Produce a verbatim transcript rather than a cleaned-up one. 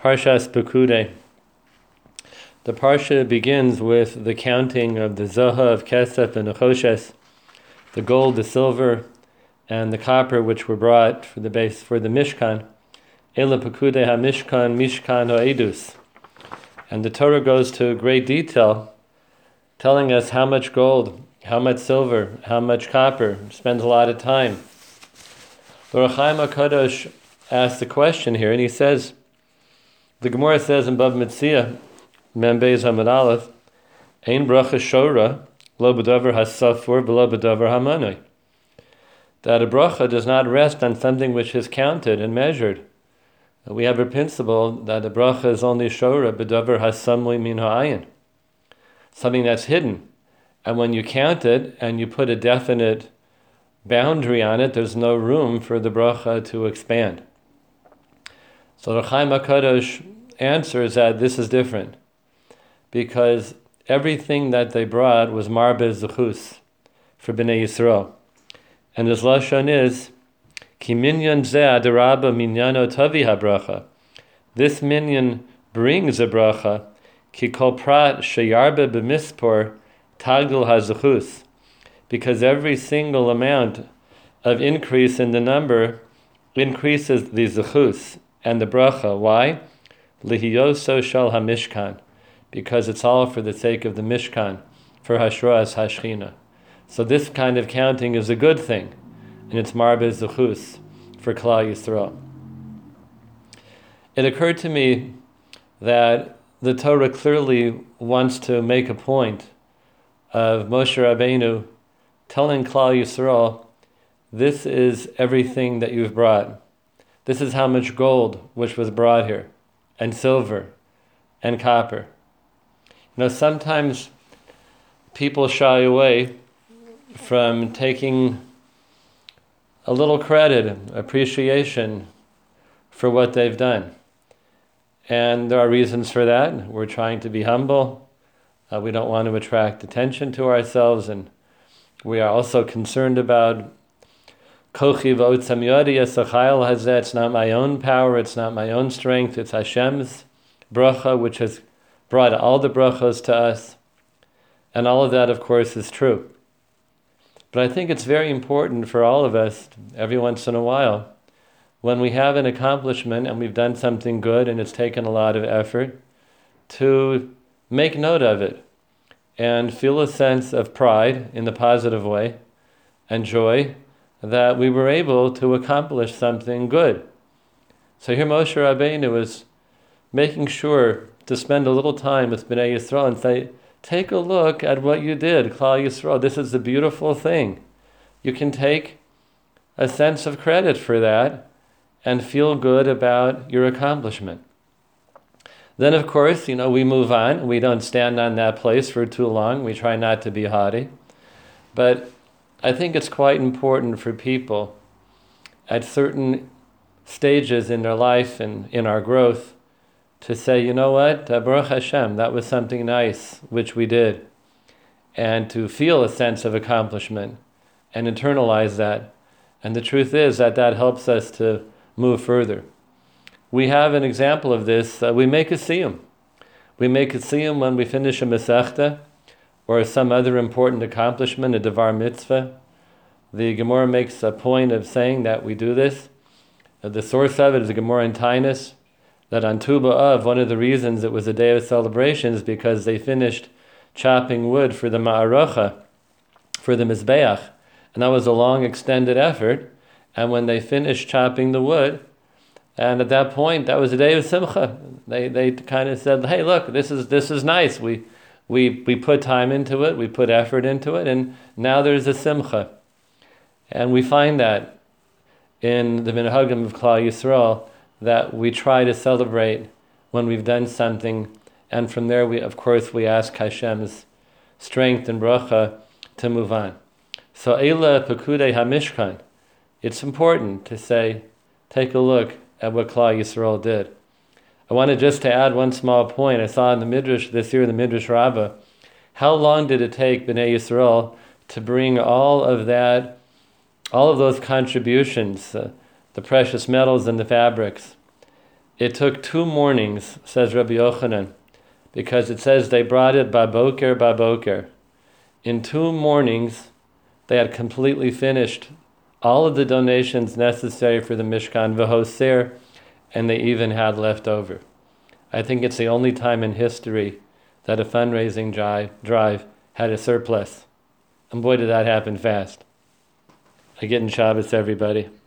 Parshas Pekudei. The Parsha begins with the counting of the Zohav, Kesef, and Nechoshes, the gold, the silver, and the copper which were brought for the base for the Mishkan. Ela Pekudei HaMishkan, Mishkan HaEdus. And the Torah goes to great detail, telling us how much gold, how much silver, how much copper, spends a lot of time. The Ohr HaChaim HaKadosh asks the question here, and he says, the Gemara says in Bava Metzia, Mem Beis Hamad Aleph, Ein bracha shora, lo b'davar hasafur, v'lo b'davar hamanoi. That a bracha does not rest on something which is counted and measured. We have a principle that a bracha is only shora, b'davar hasamui min ha'ayin, something that's hidden. And when you count it and you put a definite boundary on it, there's no room for the bracha to expand. So the Ohr HaChaim HaKadosh answers that this is different, because everything that they brought was marbe zechus for Bnei Yisrael. And his lashon is, Ki minyan zeh adarabba minyano tavi habracha. This minyan brings a bracha, ki kol prat sheyarbe b'mispor tagdil hazechus. Because every single amount of increase in the number increases the zechus and the bracha. Why? Lihiyoso shal hamishkan. Because it's all for the sake of the Mishkan, for Hashras Hashchina. So this kind of counting is a good thing, and it's marbe zechus for Klal Yisrael. It occurred to me that the Torah clearly wants to make a point of Moshe Rabbeinu telling Klal Yisrael, this is everything that you've brought. This is how much gold which was brought here, and silver, and copper. You know, sometimes people shy away from taking a little credit, appreciation for what they've done. And there are reasons for that. We're trying to be humble. Uh, we don't want to attract attention to ourselves, and we are also concerned about Kochi v'otzam yodi esachayil hazeh. It's not my own power, it's not my own strength, it's Hashem's bracha, which has brought all the brachos to us. And all of that, of course, is true. But I think it's very important for all of us, every once in a while, when we have an accomplishment and we've done something good and it's taken a lot of effort, to make note of it and feel a sense of pride in the positive way and joy that we were able to accomplish something good. So here Moshe Rabbeinu was making sure to spend a little time with Bnei Yisrael and say, take a look at what you did, Klal Yisrael. This is the beautiful thing. You can take a sense of credit for that and feel good about your accomplishment. Then, of course, you know, we move on. We don't stand on that place for too long. We try not to be haughty. But I think it's quite important for people at certain stages in their life and in our growth to say, you know what, Baruch Hashem, that was something nice which we did. And to feel a sense of accomplishment and internalize that. And the truth is that that helps us to move further. We have an example of this. Uh, we make a siyum. We make a siyum when we finish a Masechta or some other important accomplishment, a Devar Mitzvah. The Gemara makes a point of saying that we do this. Uh, the source of it is the Gemara in Tainus, that on Tu B'Av, one of the reasons it was a day of celebration is because they finished chopping wood for the Ma'aracha, for the Mizbeach. And that was a long, extended effort. And when they finished chopping the wood, and at that point, that was a day of Simcha. They they kind of said, hey, look, this is this is nice. We we we put time into it, we put effort into it, and now there's a Simcha. And we find that in the Minhagim of Klal Yisrael, that we try to celebrate when we've done something, and from there, we of course, we ask Hashem's strength and bracha to move on. So, Eila Pekudei HaMishkan, it's important to say, take a look at what Klal Yisrael did. I wanted just to add one small point. I saw in the Midrash this year, in the Midrash Rabbah, how long did it take Bnei Yisrael to bring all of that, all of those contributions, uh, the precious metals and the fabrics, It took two mornings, says Rabbi Yochanan, because it says they brought it baboker baboker. In two mornings, they had completely finished all of the donations necessary for the Mishkan v'hoser, and they even had left over. I think it's the only time in history that a fundraising drive, drive had a surplus. And boy, did that happen fast. I get in Shabbos, everybody.